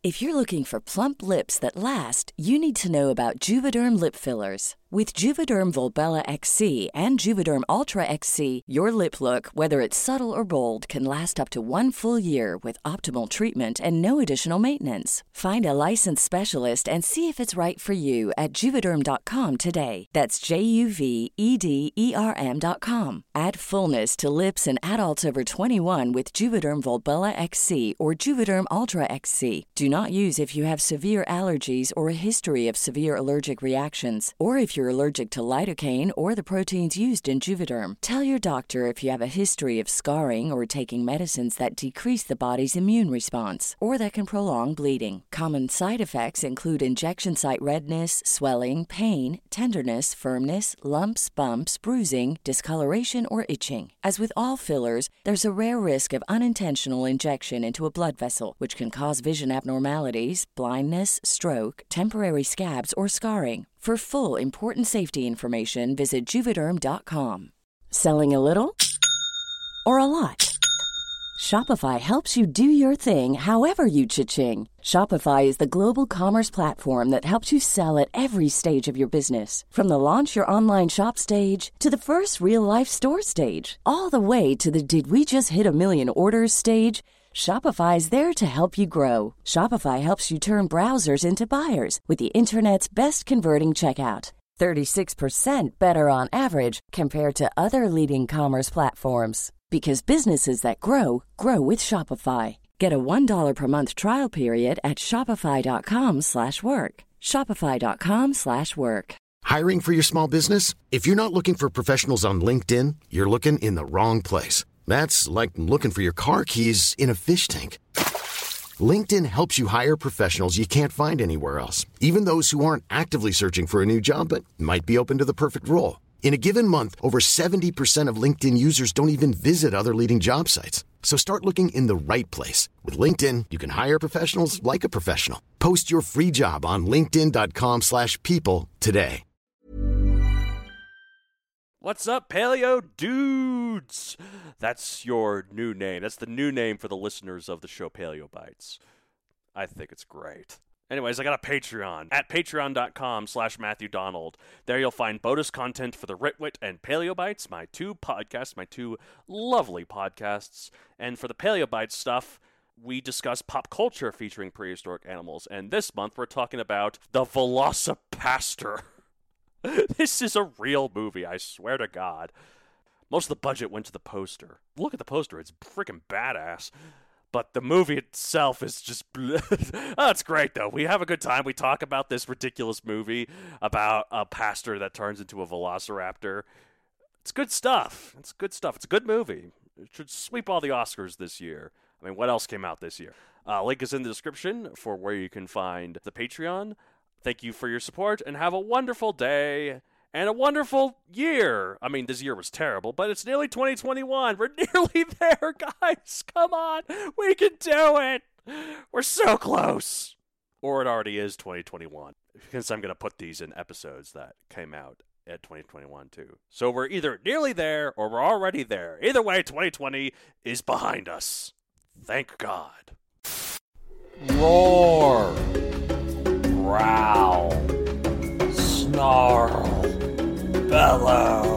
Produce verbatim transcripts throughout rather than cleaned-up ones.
If you're looking for plump lips that last, you need to know about Juvederm lip fillers. With Juvederm Volbella X C and Juvederm Ultra X C, your lip look, whether it's subtle or bold, can last up to one full year with optimal treatment and no additional maintenance. Find a licensed specialist and see if it's right for you at Juvederm dot com today. That's J U V E D E R M dot com. Add fullness to lips in adults over twenty-one with Juvederm Volbella X C or Juvederm Ultra X C. Do not use if you have severe allergies or a history of severe allergic reactions, or if you're allergic to lidocaine or the proteins used in Juvederm. Tell your doctor if you have a history of scarring or taking medicines that decrease the body's immune response or that can prolong bleeding. Common side effects include injection site redness, swelling, pain, tenderness, firmness, lumps, bumps, bruising, discoloration, or itching. As with all fillers, there's a rare risk of unintentional injection into a blood vessel, which can cause vision abnormalities, blindness, stroke, temporary scabs, or scarring. For full, important safety information, visit Juvederm dot com. Selling a little or a lot? Shopify helps you do your thing however you cha-ching. Shopify is the global commerce platform that helps you sell at every stage of your business. From the launch your online shop stage to the first real-life store stage, all the way to the did we just hit a million orders stage. Shopify is there to help you grow. Shopify helps you turn browsers into buyers with the internet's best converting checkout. thirty-six percent better on average compared to other leading commerce platforms. Because businesses that grow, grow with Shopify. Get a one dollar per month trial period at shopify.com slash work. Shopify.com slash work. Hiring for your small business? If you're not looking for professionals on LinkedIn, you're looking in the wrong place. That's like looking for your car keys in a fish tank. LinkedIn helps you hire professionals you can't find anywhere else, even those who aren't actively searching for a new job but might be open to the perfect role. In a given month, over seventy percent of LinkedIn users don't even visit other leading job sites. So start looking in the right place. With LinkedIn, you can hire professionals like a professional. Post your free job on linkedin.com slash people today. What's up, Paleo Dudes? That's your new name. That's the new name for the listeners of the show Paleo Bites. I think it's great. Anyways, I got a Patreon at patreon.com slash Matthew Donald. There you'll find bonus content for the Ritwit and Paleo Bites, my two podcasts, my two lovely podcasts. And for the Paleo Bites stuff, we discuss pop culture featuring prehistoric animals. And this month we're talking about the Velocipastor. This is a real movie, I swear to God. Most of the budget went to the poster. Look at the poster, it's freaking badass. But the movie itself is just... oh, it's great, though. We have a good time. We talk about this ridiculous movie about a pastor that turns into a velociraptor. It's good stuff. It's good stuff. It's a good movie. It should sweep all the Oscars this year. I mean, what else came out this year? Uh, link is in the description for where you can find the Patreon. Thank you for your support, and have a wonderful day and a wonderful year. I mean, this year was terrible, but it's nearly twenty twenty-one. We're nearly there, guys. Come on. We can do it. We're so close. Or it already is twenty twenty-one, because I'm going to put these in episodes that came out at twenty twenty-one, too. So we're either nearly there or we're already there. Either way, twenty twenty is behind us. Thank God. Roar. Growl, snarl, bellow.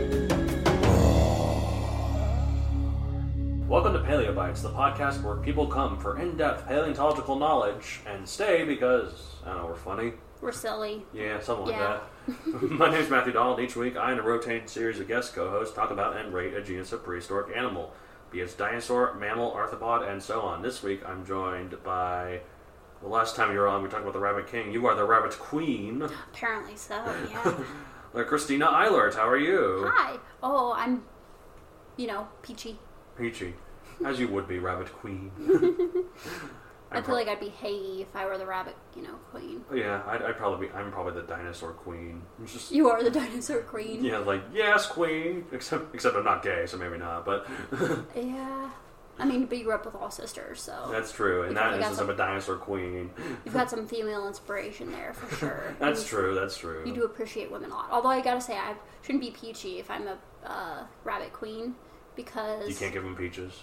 Welcome to Paleo Bites, the podcast where people come for in-depth paleontological knowledge and stay because, I don't know, we're funny. We're silly. Yeah, something yeah. like that. My name's Matthew Donald. Each week, I and a rotating series of guest co-hosts talk about and rate a genus of prehistoric animal, be it dinosaur, mammal, arthropod, and so on. This week, I'm joined by... The last time you were on, we talked about the Rabbit King. You are the Rabbit Queen. Apparently so, yeah. uh, Christina Eilert, how are you? Hi. Oh, I'm, you know, peachy. Peachy. As you would be, Rabbit Queen. I feel pro- like I'd be Hey if I were the Rabbit, you know, Queen. Yeah, I'd, I'd probably be, I'm probably the Dinosaur Queen. Just, you are the Dinosaur Queen. Yeah, like, yes, Queen. Except except I'm not gay, so maybe not, but... yeah. I mean, but you grew up with all sisters, so... That's true. In that instance, I'm a dinosaur queen. You've got some female inspiration there, for sure. That's true, that's true. You do appreciate women a lot. Although I gotta say, I shouldn't be peachy if I'm a uh, rabbit queen, because... You can't give them peaches?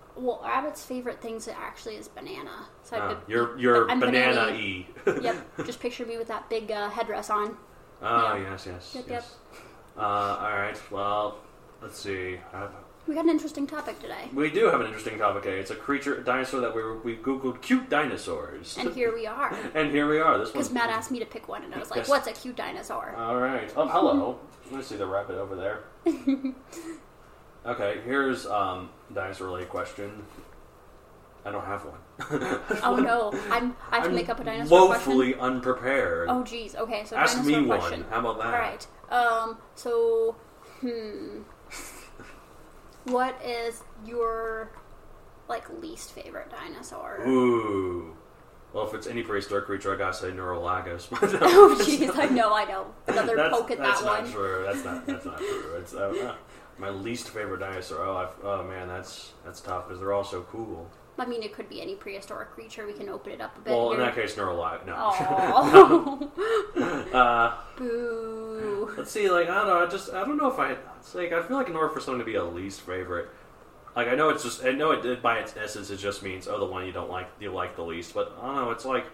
Well, Rabbit's favorite things actually is banana. So Uh, I could, you're you're I'm banana-y. Yep. Just picture me with that big uh, headdress on. Oh, Yeah. yes, yes, Yep, yes. Uh, all right, well, let's see. I've, We got an interesting topic today. we do have an interesting topic today. It's a creature, a dinosaur that we were, we Googled cute dinosaurs. And here we are. And here we are. This Because one's... Matt asked me to pick one, and I was like, Yes. what's a cute dinosaur? All right. Oh, hello. Let me see the rabbit over there. Okay, here's um, dinosaur-related question. I don't have one. Oh, no. I'm, I have to I'm make up a dinosaur question? woefully unprepared. Oh, geez. Okay, so Ask dinosaur me question. one. How about that? All right. Um, so, hmm. What is your, like, least favorite dinosaur? Ooh. Well, if it's any prehistoric creature, I gotta say Neurolagus. Oh, jeez. I know, I know. Another that's, poke at that's that not one. true. That's not. That's not true. It's uh, uh, my least favorite dinosaur. Oh, I've, oh man, that's that's tough because they're all so cool. I mean, it could be any prehistoric creature. We can open it up a bit Well, here. in that case, Neurolagus. No. Oh. uh, Boo. let's see. Like I don't know. I just I don't know if I. It's like I feel like in order for something to be a least favorite, like I know it's just I know it, it by its essence it just means oh the one you don't like you like the least. But I don't know. It's like.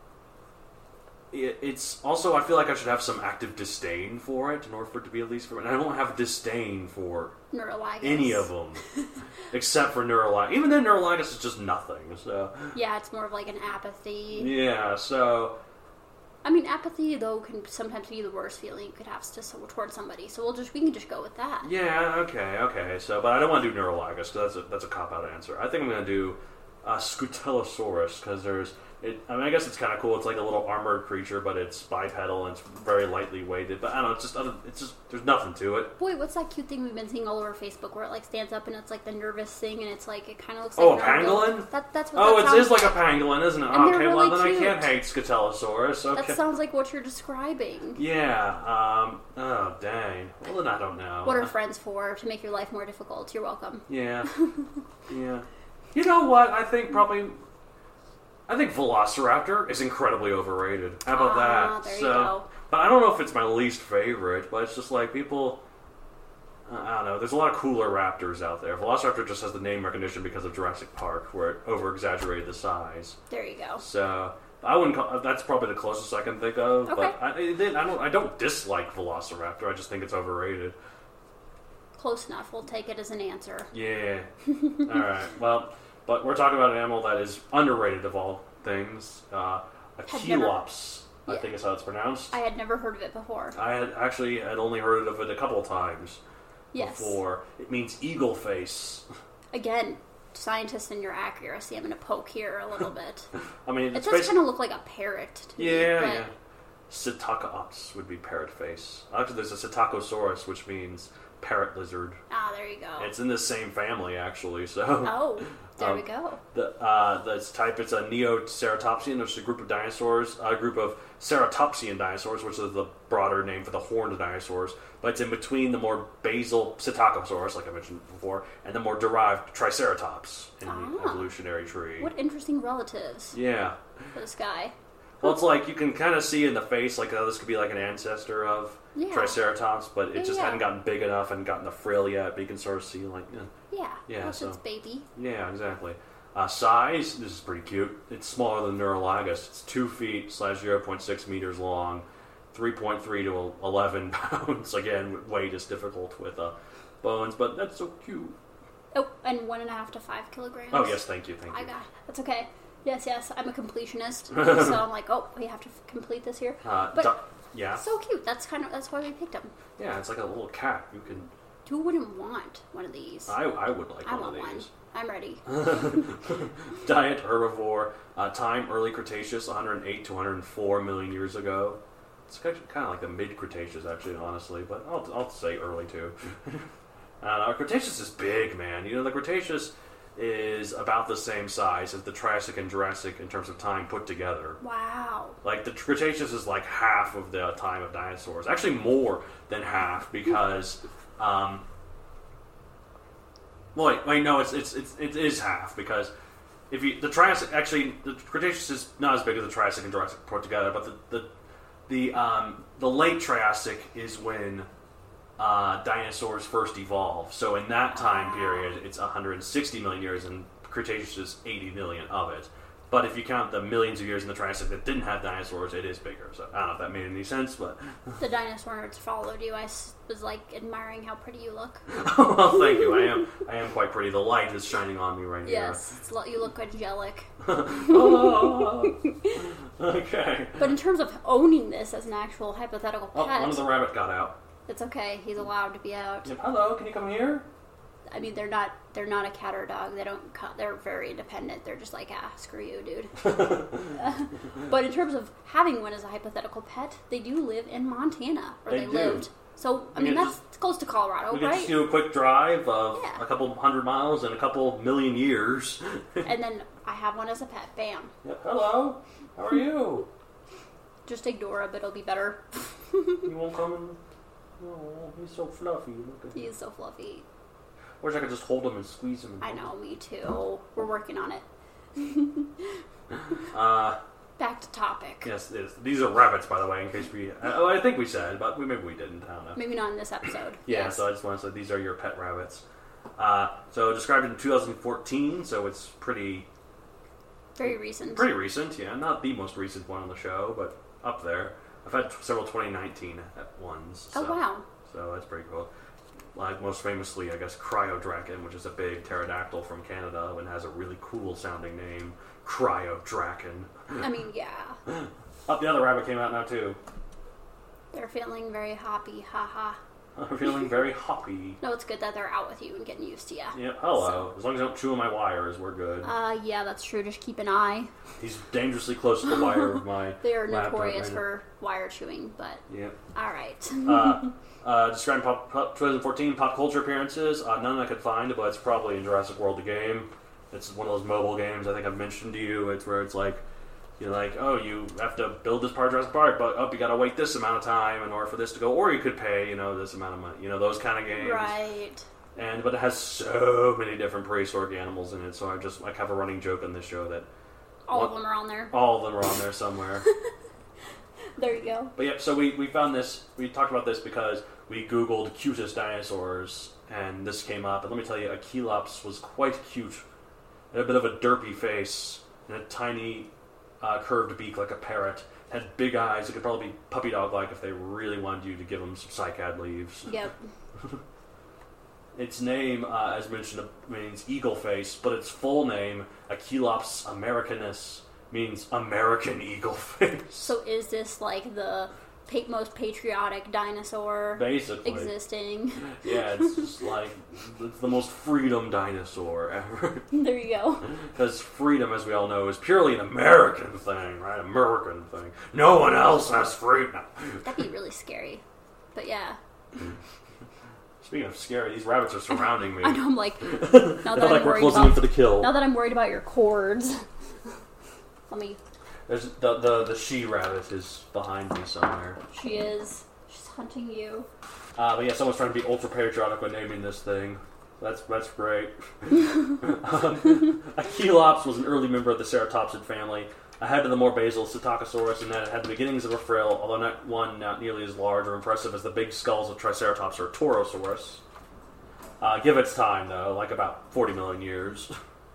It's also, I feel like I should have some active disdain for it in order for it to be at least for it. And I don't have disdain for Neurolagus. any of them, except for Neurolagus. Even then, Neurolagus is just nothing. So Yeah, it's more of like an apathy. yeah, so I mean, apathy though can sometimes be the worst feeling you could have to towards somebody. So we'll just we can just go with that. yeah, okay, okay. So, but I don't want to do Neurolagus because that's a that's a cop out answer. I think I'm going to do uh, Scutellosaurus because there's. It, I mean, I guess it's kind of cool. It's like a little armored creature, but it's bipedal and it's very lightly weighted. But I don't know. It's just, it's just, there's nothing to it. Boy, what's that cute thing we've been seeing all over Facebook where it like stands up and it's like the nervous thing and it's like it kind of looks like Oh, an a armadillo. pangolin? That, that's what Oh, that it sounds is like a pangolin, isn't it? And they're Okay, well really then I can't cute. hate Scutellosaurus. Okay. That sounds like what you're describing. Yeah. Um. Oh, dang. Well, then I don't know. What are friends for? To make your life more difficult. You're welcome. Yeah. Yeah. You know what? I think probably. I think Velociraptor is incredibly overrated. How about Ah, that? there you so, go. But I don't know if it's my least favorite, but it's just like people. I don't know. There's a lot of cooler raptors out there. Velociraptor just has the name recognition because of Jurassic Park, where it over-exaggerated the size. There you go. So I wouldn't. Call, that's probably the closest I can think of. Okay. But I, I don't. I don't dislike Velociraptor. I just think it's overrated. Close enough. We'll take it as an answer. Yeah. All right. Well, but we're talking about an animal that is underrated of all things. Uh, a Had never- Chelops, I Yeah. think is how it's pronounced. I had never heard of it before. I had actually had only heard of it a couple of times Yes. before. It means eagle face. Again, scientist in your accuracy. I'm going to poke here a little bit. I mean, It it's does basically kind of look like a parrot to me. yeah, but yeah. Psittacops would be parrot face. Actually, there's a Psittacosaurus, which means parrot lizard. Ah, there you go. It's in the same family, actually. So Oh, there Um, we go. the uh, this type it's a Neoceratopsian, which is a group of dinosaurs, a group of Ceratopsian dinosaurs, which is the broader name for the horned dinosaurs. But it's in between the more basal Psittacosaurus, like I mentioned before, and the more derived Triceratops in the Ah. evolutionary tree. What interesting relatives Yeah. for this guy. Well, it's like you can kind of see in the face, like oh, this could be like an ancestor of Yeah. Triceratops, but it Yeah, just yeah. hadn't gotten big enough and gotten the frill yet. But you can sort of see, like, eh. Yeah. Yeah, That's so- its baby. Yeah, exactly. Uh, size, this is pretty cute. It's smaller than Neurolagus. It's two feet slash zero point six meters long, three point three to eleven pounds. Again, weight is difficult with uh, bones, but that's so cute. Oh, and one and a half to five kilograms. Oh yes, thank you, thank you. I got. That's okay. Yes, yes. I'm a completionist, so I'm like, oh, we have to f- complete this here. Uh, But du- yeah, so cute. That's kind of that's why we picked him. yeah, it's like a little cat. You can. Who wouldn't want one of these? I I would like I one want of one. these. I'm ready. Diet herbivore. Uh, time early Cretaceous, one hundred eight to one hundred four million years ago. It's kind of like the mid Cretaceous, actually, honestly, but I'll I'll say early too. uh, Cretaceous is big, man. You know, the Cretaceous is about the same size as the Triassic and Jurassic in terms of time put together. Wow. Like the Cretaceous is like half of the time of dinosaurs. Actually, more than half because. Um, well, wait, wait, no, it's it's it's it is half because if you the Triassic actually the Cretaceous is not as big as the Triassic and Jurassic put together, but the the the um, the late Triassic is when uh, dinosaurs first evolved. So in that time period, it's one hundred sixty million years, and Cretaceous is eighty million of it. But if you count the millions of years in the Triassic that didn't have dinosaurs, it is bigger. So I don't know if that made any sense, but... The dinosaur nerds followed you. I s- was, like, admiring how pretty you look. Well, thank you. I am I am quite pretty. The light is shining on me right Yes, it's, lo- you look angelic. here. Oh, okay. But in terms of owning this as an actual hypothetical Oh, pet, one of the rabbit got out. it's okay. He's allowed to be out. Yep. Hello, can you come here? I mean, they're not they're not a cat or a dog. They don't cut. They're very independent. They're just like, ah, screw you, dude. But in terms of having one as a hypothetical pet, they do live in Montana, or They they, do. lived. So I We mean, can that's it's close to Colorado, We can right? just do a quick drive of Yeah. a couple hundred miles and a couple million years. And then I have one as a pet. Bam. Yep. Hello, how are you? Just ignore him. It'll be better. You won't come and... Oh, he's so fluffy. Look at He him. is so fluffy. Wish I could just hold him and squeeze him. I know, me too. We're working on it. Uh, Back to topic. yes, it is. These are rabbits, by the way, in case we... Uh, I think we said, but we, maybe we didn't. I don't know. Maybe not in this episode. Yeah, Yes. so I just want to say these are your pet rabbits. Uh, so described in two thousand fourteen, so it's pretty Very recent. pretty recent. Yeah, not the most recent one on the show, but up there. I've had several twenty nineteen ones. So, Oh, wow. So that's pretty cool. Like most famously, I guess Cryodraken, which is a big pterodactyl from Canada and has a really cool sounding name, Cryodraken. I mean, yeah. Up the other rabbit came out now too. They're feeling very happy. Haha. I'm feeling very hoppy. No, it's good that they're out with you and getting used to you. Yeah, hello. As long as I don't chew on my wires, we're good. Uh, yeah, that's true. Just keep an eye. He's dangerously close to the wire of my They are laptop notorious right now. for wire chewing, but Yeah. alright. Uh, uh, describing pop, pop, twenty fourteen pop culture appearances, uh, none I could find, but it's probably in Jurassic World the game. It's one of those mobile games I think I've mentioned to you. It's where it's like, you're like, oh, you have to build this part of Jurassic Park, but oh, you gotta wait this amount of time in order for this to go, or you could pay, you know, this amount of money. You know, those kind of games. Right. And but it has so many different prehistoric animals in it, so I just like have a running joke on this show that All what- of them are on there. all of them are on there somewhere. There you go. But yeah, so we, we found this, we talked about this because we Googled cutest dinosaurs, and this came up, and let me tell you, Achelops was quite cute. It had a bit of a derpy face, and a tiny uh, curved beak like a parrot. Had big eyes, it could probably be puppy dog-like if they really wanted you to give them some cycad leaves. Yep. Its name, uh, as mentioned, means eagle face, but its full name, Achelops americanus, means American eagle face. So is this like the pa- most patriotic dinosaur Basically. existing? Yeah, it's just like, it's the most freedom dinosaur ever. There you go. Because freedom, as we all know, is purely an American thing, right? American thing. No one else has freedom. That'd be really scary. But yeah. Speaking of scary, these rabbits are surrounding me. I know, I'm like, now that They're I'm like we're worried closing about, in for the kill. now that I'm worried about your cords. Let me, There's the, the the she rabbit is behind me somewhere. she is, she's hunting you. Uh, but yeah, someone's trying to be ultra patriotic when naming this thing. That's that's great. um, Achelops was an early member of the ceratopsid family, ahead of the more basal Psittacosaurus, in that it had the beginnings of a frill, although not one not nearly as large or impressive as the big skulls of Triceratops or Torosaurus. Uh, give its time, though, like about forty million years.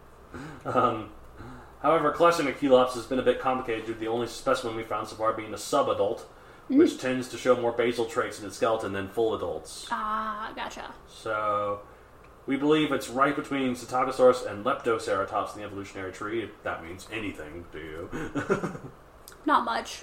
um, however, classing Achelops has been a bit complicated due to the only specimen we found so far being a subadult, which tends to show more basal traits in its skeleton than full adults. Ah, gotcha. So, we believe it's right between Psittacosaurus and Leptoceratops in the evolutionary tree, if that means anything to you. Not much.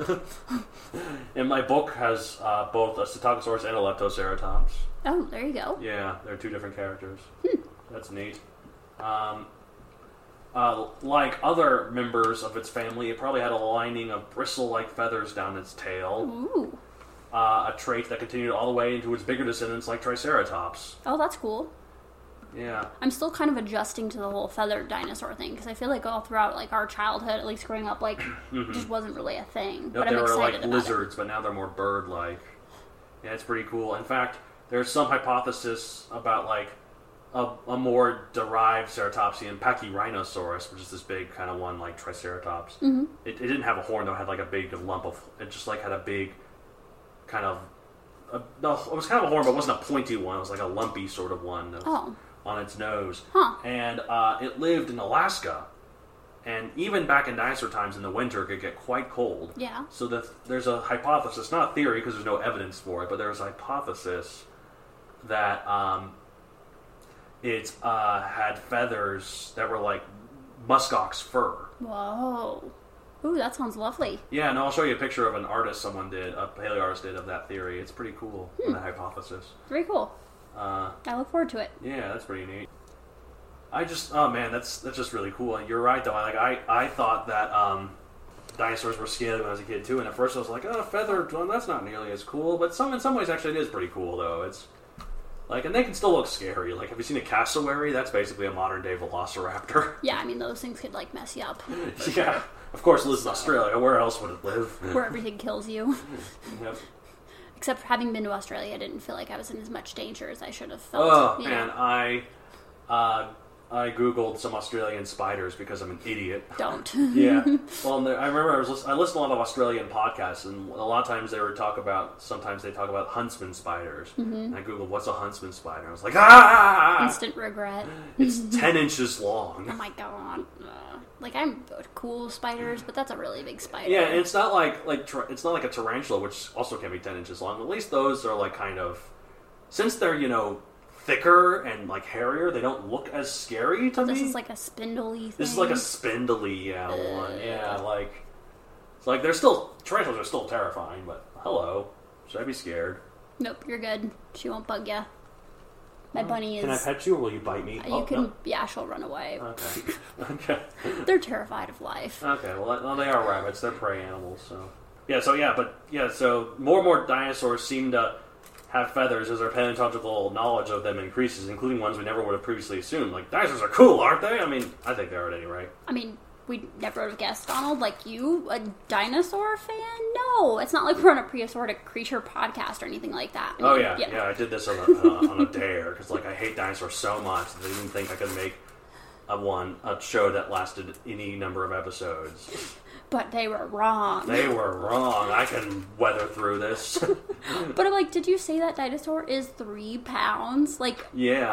And my book has uh, both a Psittacosaurus and a Leptoceratops. Oh, there you go. Yeah, they're two different characters. That's neat. Um, uh, like other members of its family, it probably had a lining of bristle-like feathers down its tail, Ooh. uh, a trait that continued all the way into its bigger descendants like Triceratops. Oh, that's cool. Yeah. I'm still kind of adjusting to the whole feathered dinosaur thing, because I feel like all throughout like our childhood, at least growing up, like, it just wasn't really a thing. Nope, But I'm they were excited like about lizards, but now they're more bird-like. Yeah, it's pretty cool. In fact, there's some hypothesis about like a, a more derived ceratopsian Pachyrhinosaurus, which is this big kind of one like Triceratops. Mm-hmm. It, it didn't have a horn though; it had like a big lump of. It just like had a big kind of a no, it was kind of a horn, but it wasn't a pointy one. It was like a lumpy sort of one that was Oh. on its nose. Huh. And uh, it lived in Alaska. And even back in dinosaur times in the winter, it could get quite cold. Yeah. So the, there's a hypothesis, not a theory because there's no evidence for it, but there's a hypothesis that um, it uh, had feathers that were like muskox fur. Whoa. Ooh, that sounds lovely. Yeah, and I'll show you a picture of an artist someone did, a paleo artist did of that theory. It's pretty cool, Hmm. the hypothesis. Very cool. Uh, I look forward to it. yeah, that's pretty neat. I just, oh man, that's that's just really cool. And you're right though. Like I, I thought that um, dinosaurs were scaly when I was a kid too, and at first I was like, oh, feathered one, that's not nearly as cool. But some in some ways, actually, it is pretty cool though. It's like, and they can still look scary. Like, have you seen a cassowary? That's basically a modern day velociraptor. Yeah, I mean, those things could, like, mess you up. Yeah, of course, it lives in Australia. Where else would it live? Where everything kills you. Yep. Except for having been to Australia, I didn't feel like I was in as much danger as I should have felt. Oh you know? man, I uh, I googled some Australian spiders because I'm an idiot. Don't. Yeah. Well, and there- I remember I was listen- I listened to a lot of Australian podcasts, and a lot of times they would talk about. Sometimes they talk about huntsman spiders. Mm-hmm. And I googled what's a huntsman spider. I was like, ah! Instant regret. It's ten inches long. Oh my god. Uh, like, I'm cool with spiders, but that's a really big spider. Yeah, and it's not like like tar- it's not like a tarantula, which also can be ten inches long. At least those are like kind of, since they're you know thicker and like hairier, they don't look as scary to This me. is like a spindly thing. This is like a spindly yeah one. Yeah, like it's like they're still tarantulas are still terrifying, but hello, should I be scared? Nope, you're good. She won't bug ya. My bunny is... Can I pet you, or will you bite me? You Oh, can... no. Yeah, she'll run away. Okay. Okay. They're terrified of life. Okay. Well, well, they are rabbits. They're prey animals. So yeah. So yeah, but yeah. So more and more dinosaurs seem to have feathers as our paleontological knowledge of them increases, including ones we never would have previously assumed. Like, dinosaurs are cool, aren't they? I mean, I think they are at any rate. I mean, we never would have guessed, Donald, like you, a dinosaur fan? No, it's not like we're on a prehistoric creature podcast or anything like that. I Oh mean, yeah, yeah. I did this on a, uh, on a dare because like I hate dinosaurs so much that they didn't think I could make a one a show that lasted any number of episodes. But they were wrong. They were wrong. I can weather through this. But I'm like, did you say that dinosaur is three pounds? Like, Yeah.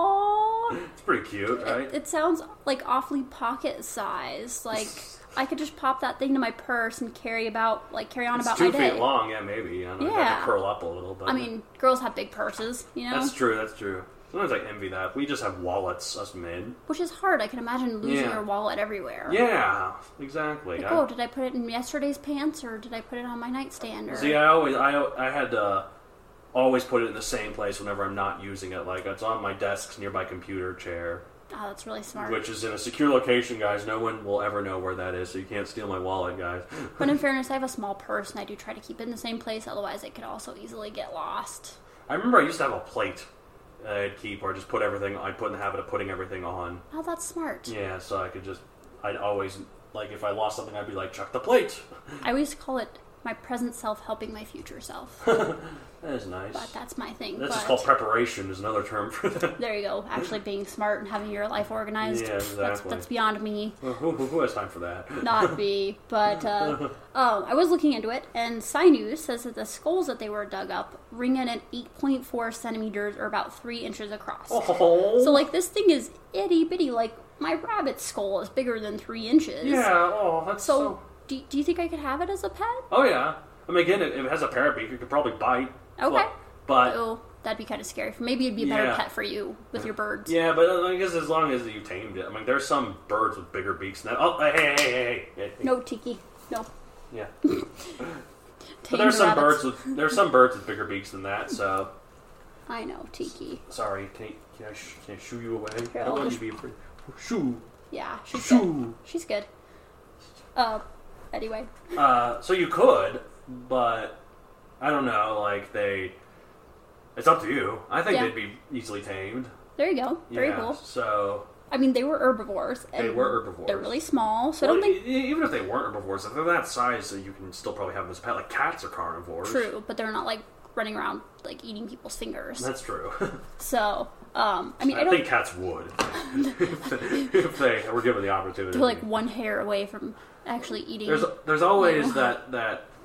oh, It's pretty cute, right? it, it sounds like awfully pocket size. Like, I could just pop that thing to my purse and carry about, like, carry on It's about two my day. feet long, yeah, maybe. I don't know, I Yeah. could curl up a little, but I mean, girls have big purses, you know? that's true. That's true. Sometimes I envy that. We just have wallets, us men. Which is hard. I can imagine losing Yeah. your wallet everywhere. Yeah, exactly. Like, I- oh, did I put it in yesterday's pants, or did I put it on my nightstand? Or... See, I always, I, I had to always put it in the same place whenever I'm not using it. Like, it's on my desk near my computer chair, Oh, that's really smart. which is in a secure location, guys. No one will ever know where that is, so you can't steal my wallet, guys. But in fairness, I have a small purse, and I do try to keep it in the same place. Otherwise, it could also easily get lost. I remember I used to have a plate that I'd keep, or just put everything, I'd put in the habit of putting everything on. Oh, that's smart. Yeah, so I could just, I'd always, like, if I lost something, I'd be like, chuck the plate. I always call it my present self helping my future self. That is nice. But that's my thing. That's but just called preparation, is another term for that. there you go. Actually being smart and having your life organized. Yeah, exactly. That's, that's beyond me. Who, who, who has time for that? Not me. But uh, oh, I was looking into it, and Sci says that the skulls that they were dug up ring in at eight point four centimeters, or about three inches across. Oh. So, like, this thing is itty bitty. Like, my rabbit's skull is bigger than three inches. Yeah, oh, that's So, so... do, do you think I could have it as a pet? Oh, yeah. I mean, again, if it has a parabeak, you could probably bite. Okay. But, but Oh, that'd be kind of scary. Maybe it'd be a better Yeah. pet for you with your birds. yeah, but I guess as long as you tamed it. I mean, there's some birds with bigger beaks than that. Oh, hey, hey, hey, hey, hey, hey. No, Tiki. No. Yeah. Tame But there's some rabbits. birds with there's some birds with bigger beaks than that. So I know, Tiki. sorry, can I, can I, sh- can I shoo you away? Here, I don't I'll want just- you to be afraid. Shoo, Yeah, she's good. shoo. She's good. Uh, anyway. Uh, so you could, but I don't know. Like they, it's up to you. I think Yeah. they'd be easily tamed. There you go. Very yeah, cool. So I mean, they were herbivores. And They were herbivores. They're really small, so well, I don't think... e- even if they weren't herbivores, if they're that size, so you can still probably have them as a pet. Like cats are carnivores. True, but they're not, like, running around, like, eating people's fingers. That's true. So, um, I mean, I, I don't... think cats would if, they, if they were given the opportunity. They're, like, one hair away from actually eating... There's there's always Yeah. that that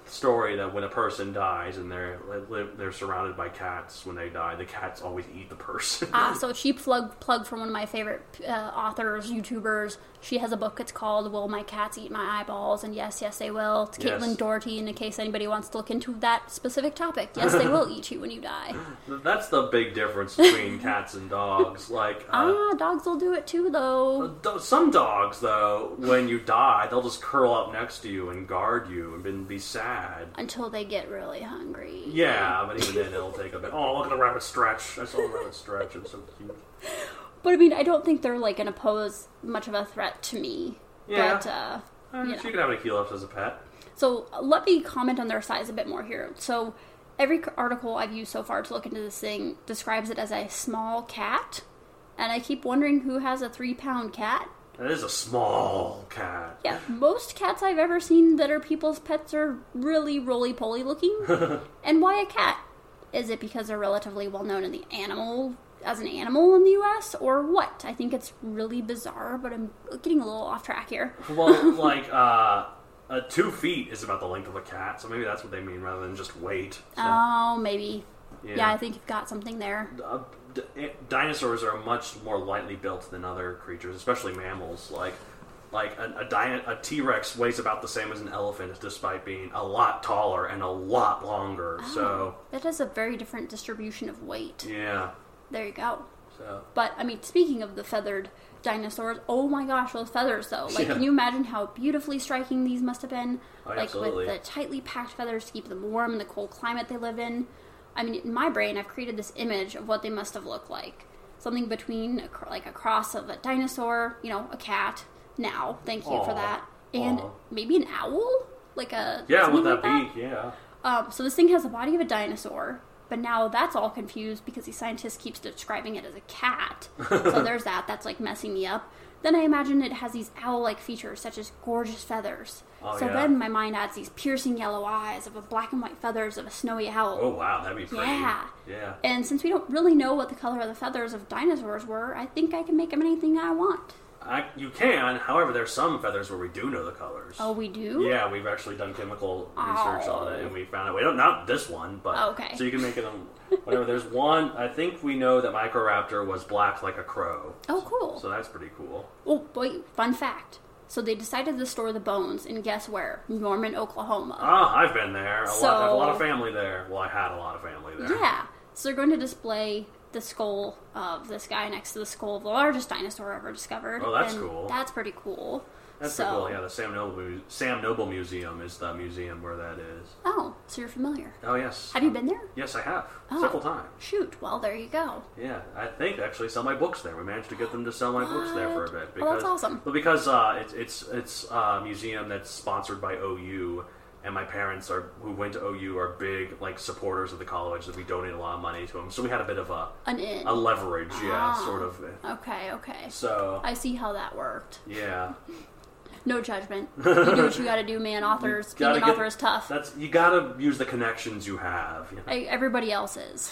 story that when a person dies and they're they're surrounded by cats, when they die, the cats always eat the person. Ah, so cheap plug plug from one of my favorite uh, authors, YouTubers. She has a book. It's called "Will My Cats Eat My Eyeballs?" And yes, yes, they will. It's Yes. Caitlin Doherty. And in case anybody wants to look into that specific topic, yes, they will eat you when you die. That's the big difference between cats and dogs. Like uh, Ah, dogs will do it too, though. do- some dogs, though, when you die, they'll just curl up next to you and guard you and be- be sad. Until they get really hungry. Yeah, but even then it'll take a bit. Oh, look at the rabbit stretch! I saw the rabbit stretch. It's so cute. But I mean, I don't think they're like going to pose much of a threat to me. Yeah. But, uh, Uh, you you know. can have a Kelops as a pet. So uh, let me comment on their size a bit more here. So every c- article I've used so far to look into this thing describes it as a small cat. And I keep wondering who has a three pound cat. That is a small cat. Yeah, most cats I've ever seen that are people's pets are really roly-poly looking. And why a cat? Is it because they're relatively well known in the animal as an animal in the U S or what? I think it's really bizarre, but I'm getting a little off track here. Well, like, uh, uh, two feet is about the length of a cat, so maybe that's what they mean rather than just weight. So, Oh, maybe. yeah. Yeah, I think you've got something there. Uh, d- dinosaurs are much more lightly built than other creatures, especially mammals. Like, like a, a, di- a T-Rex weighs about the same as an elephant, despite being a lot taller and a lot longer. So, That is a very different distribution of weight. yeah. There you go. So, But, I mean, speaking of the feathered dinosaurs, oh my gosh, those feathers, though. Like, Yeah. can you imagine how beautifully striking these must have been? Oh, like, absolutely. with the tightly packed feathers to keep them warm in the cold climate they live in. I mean, in my brain, I've created this image of what they must have looked like. Something between, a, cr- like, a cross of a dinosaur, you know, a cat. Now, thank you Aw. for that. And Aw. maybe an owl? Like a... yeah, something with that like beak, yeah. Um, so this thing has the body of a dinosaur, but now that's all confused because the scientist keeps describing it as a cat. So there's that. That's like messing me up. Then I imagine it has these owl-like features such as gorgeous feathers. Oh, so yeah. then my mind adds these piercing yellow eyes of a black and white feathers of a snowy owl. Oh, wow, that'd be pretty. Yeah. Yeah. And since we don't really know what the color of the feathers of dinosaurs were, I think I can make them anything I want. I, you can, however, there's some feathers where we do know the colors. Oh, we do? Yeah, we've actually done chemical research Oh. on it, and we found out. We don't not this one, but Oh, okay. so you can make it um, whatever. There's one. I think we know that Microraptor was black like a crow. Oh, cool. So that's pretty cool. Oh, wait, fun fact. So they decided to store the bones in guess where? Norman, Oklahoma. Ah, I've been there. A lot. I have a lot of So- family there. Well, I had a lot of family there. Yeah. So they're going to display the skull of this guy next to the skull of the largest dinosaur ever discovered. Oh, that's and cool. That's pretty cool. That's so, pretty cool. Yeah, the Sam Noble Mu- Sam Noble Museum is the museum where that is. Oh, so you're familiar. Oh yes. Have you been there? Yes, I have Oh. several times. Shoot. Well, there you go. Yeah, I think actually sell my books there. We managed to get them to sell my books there for a bit. Oh, that's awesome. Well, because uh, it's it's it's a museum that's sponsored by O U, and my parents are who went to O U are big like supporters of the college. That we donate a lot of money to them, so we had a bit of a An in. a leverage, yeah, Ah. sort of. Okay, okay. So I see how that worked. yeah, No judgment. You do what you gotta do, man. Authors, being Gotta an get- author is tough. that's you gotta use the connections you have. you know? I, everybody else is.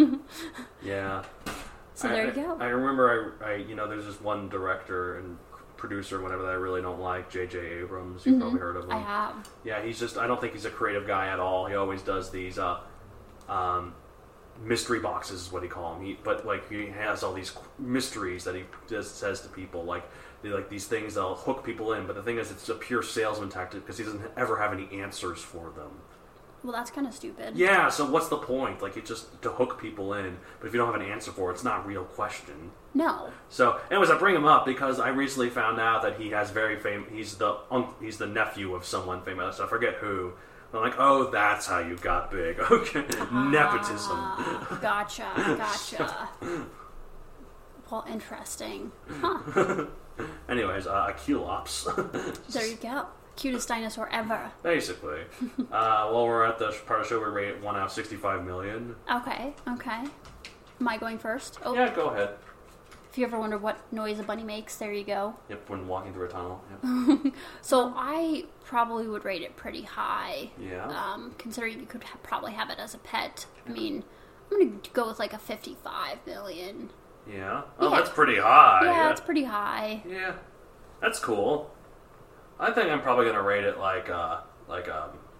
Yeah. So I- there you I- go. I remember I, I you know there's this one director and producer whatever that I really don't like, J J Abrams. You've probably heard of him. Mm-hmm. I have. Yeah, he's just I don't think he's a creative guy at all. He always does these uh um mystery boxes is what he call them. He but like he has all these mysteries that he just says to people like they like these things that'll hook people in, but the thing is it's a pure salesman tactic because he doesn't ever have any answers for them. Well, that's kind of stupid. Yeah, so what's the point? Like, it's just to hook people in, but if you don't have an answer for it, it's not a real question. No. So, anyways, I bring him up because I recently found out that he has very famous. He's the un- he's the nephew of someone famous. I forget who. I'm like, oh, that's how you got big. Okay, nepotism. Ah, gotcha, gotcha. Well, interesting. Huh. Anyways, uh, a Kelops. There you go. Cutest dinosaur ever. Basically. uh, well, we're at the part of the show where we rate one out of sixty-five million. Okay, okay. Am I going first? Oh, Yeah, go ahead. if you ever wonder what noise a bunny makes, there you go. Yep, when walking through a tunnel. Yep. So I probably would rate it pretty high. Yeah. Um, considering you could ha- probably have it as a pet. I mean, I'm going to go with like a fifty-five million. Yeah. Oh, Yeah. that's pretty high. Yeah, that's pretty high. Yeah, that's cool. I think I'm probably gonna rate it like uh like um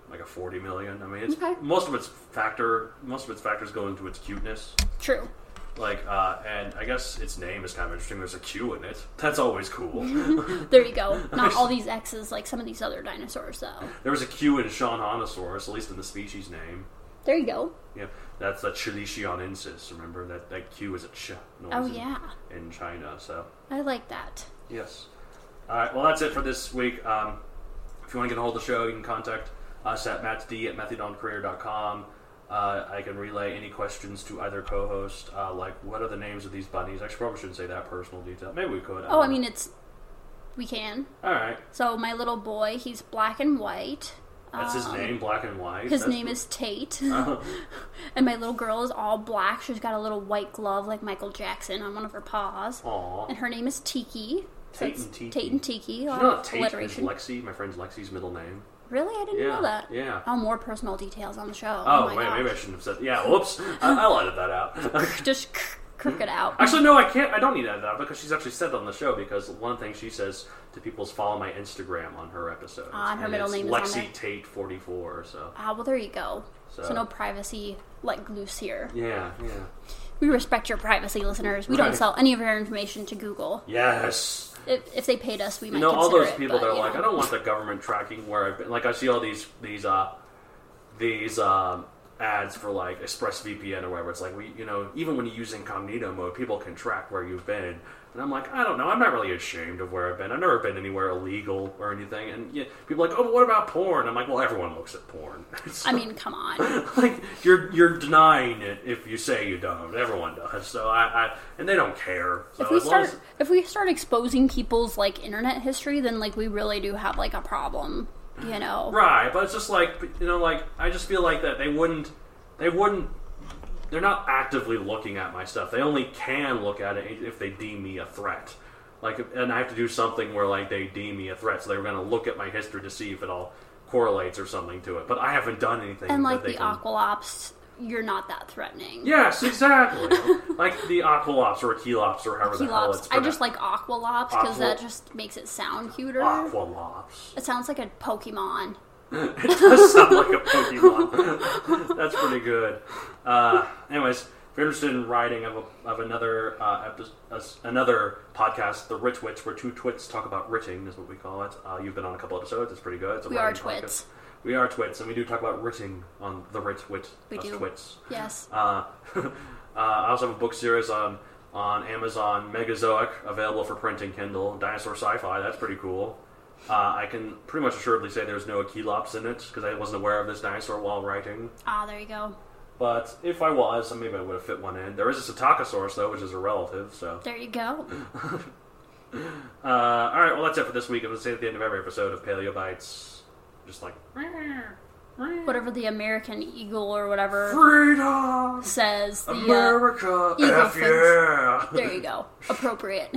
like a forty million. I mean, it's Okay. most of its factor, most of its factors go into its cuteness. True. Like, uh, and I guess its name is kind of interesting. There's a Q in it. That's always cool. There you go. Not all these X's like some of these other dinosaurs, though. There was a Q in Shawanosaurus, at least in the species name. There you go. Yeah, that's a Chilichionensis. Remember that that Q is a ch noise Oh, in, yeah. in China. So I like that. yes. All right. Well, that's it for this week. Um, if you want to get a hold of the show, you can contact us at mattsd at methadoncareer dot com. Uh, I can relay any questions to either co-host, uh, like what are the names of these bunnies. I should, probably shouldn't say that personal detail. Maybe we could. I Oh, I don't mean, know. it's... We can. All right. So my little boy, he's black and white. That's his Um, name, black and white. His That's name is Tate. Oh. And my little girl is all black. She's got a little white glove like Michael Jackson on one of her paws. Aw. And her name is Tiki. So Tate it's and Tiki. Tate and Tiki. You A lot know of that Tate is alliteration. Lexi, my friend's Lexi's middle name. Really? I didn't Yeah, know that. yeah. Oh, more personal details on the show. Oh, Oh, my wait, gosh. maybe I shouldn't have said. Yeah, whoops. I, I'll edit that out. Just crook it out. Actually, no, I can't. I don't need to edit that out because she's actually said on the show. Because one thing she says to people is follow my Instagram on her episodes. Ah, and her and middle it's name is on Lexi there. Tate forty-four. So Ah, well, there you go. So, So- no privacy let loose here. yeah, yeah, We respect your privacy, listeners. We don't Right. sell any of our information to Google. yes. If, if they paid us, we might You know, all consider those it, people but, that are you like, know. I don't want the government tracking where I've been. Like, I see all these these uh these um ads for like ExpressVPN or whatever. It's like, we, you know, even when you use incognito mode, people can track where you've been. And I'm like, I don't know. I'm not really ashamed of where I've been. I've never been anywhere illegal or anything. And yeah, people are like, oh, but what about porn? I'm like, well, everyone looks at porn. So, I mean, come on. like, you're you're denying it if you say you don't. Everyone does. So I, I and they don't care. So If we as long start, as, if we start exposing people's like internet history, then like we really do have like a problem, you know. right, but it's just like, you know, like I just feel like that they wouldn't, they wouldn't. They're not actively looking at my stuff. They only can look at it if they deem me a threat. Like, and I have to do something where like they deem me a threat, so they were going to look at my history to see if it all correlates or something to it. But I haven't done anything. And like that they the can... Aqualops, you're not that threatening. Yes, exactly. Like the Aqualops or Aquilops or however the hell it's Aqualops. I just like Aqualops because Aqua- that just makes it sound cuter. Aqualops. It sounds like a Pokemon. It does sound like a Pokemon. That's pretty good. Uh, anyways, if you're interested in writing of, a, of another uh, epi- uh, another podcast, The Writ Wits, where two twits talk about writting, is what we call it. Uh, you've been on a couple episodes. It's pretty good. It's a We are writing twits. podcast. We are twits, and we do talk about writting on The Writ Wit. We us do. Twits. Yes. Uh, uh, I also have a book series on on Amazon, Megazoic, available for print and Kindle. Dinosaur Sci-Fi, that's pretty cool. Uh, I can pretty much assuredly say there's no Aquilops in it, because I wasn't aware of this dinosaur while writing. Ah, there you go. But if I was, maybe I would have fit one in. There is a Psittacosaurus, though, which is a relative, so... There you go. Uh, alright, well, that's it for this week. I'm going to say at the end of every episode of Paleo Bites, just like... Whatever the American Eagle or whatever Freedom! says. The, uh, America! Eagle F fins. yeah! there you go. Appropriate.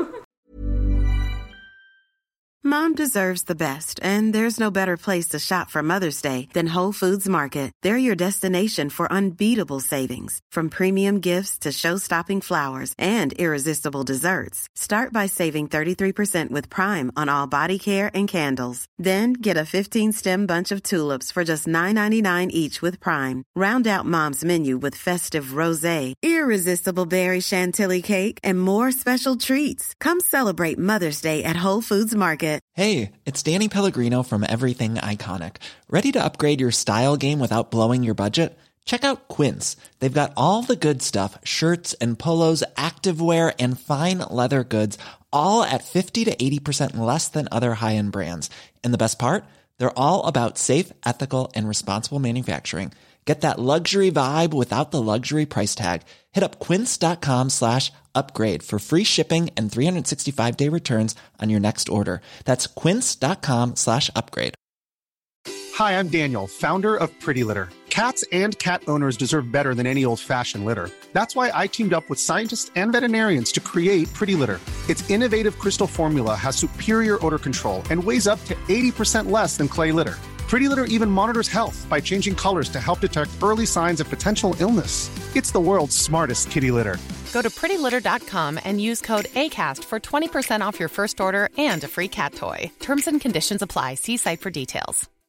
Mom deserves the best, and there's no better place to shop for Mother's Day than Whole Foods Market. They're your destination for unbeatable savings, from premium gifts to show-stopping flowers and irresistible desserts. Start by saving thirty-three percent with Prime on all body care and candles. Then get a fifteen-stem bunch of tulips for just nine ninety-nine each with Prime. Round out Mom's menu with festive rosé, irresistible berry chantilly cake, and more special treats. Come celebrate Mother's Day at Whole Foods Market. Hey, it's Danny Pellegrino from Everything Iconic. Ready to upgrade your style game without blowing your budget? Check out Quince. They've got all the good stuff, shirts and polos, activewear, and fine leather goods, all at fifty to eighty percent less than other high-end brands. And the best part? They're all about safe, ethical, and responsible manufacturing. Get that luxury vibe without the luxury price tag. Hit up quince.com slash upgrade for free shipping and three sixty-five day returns on your next order. That's quince.com slash upgrade. Hi, I'm Daniel, founder of Pretty Litter. Cats and cat owners deserve better than any old-fashioned litter. That's why I teamed up with scientists and veterinarians to create Pretty Litter. Its innovative crystal formula has superior odor control and weighs up to eighty percent less than clay litter. Pretty Litter even monitors health by changing colors to help detect early signs of potential illness. It's the world's smartest kitty litter. Go to pretty litter dot com and use code ACAST for twenty percent off your first order and a free cat toy. Terms and conditions apply. See site for details.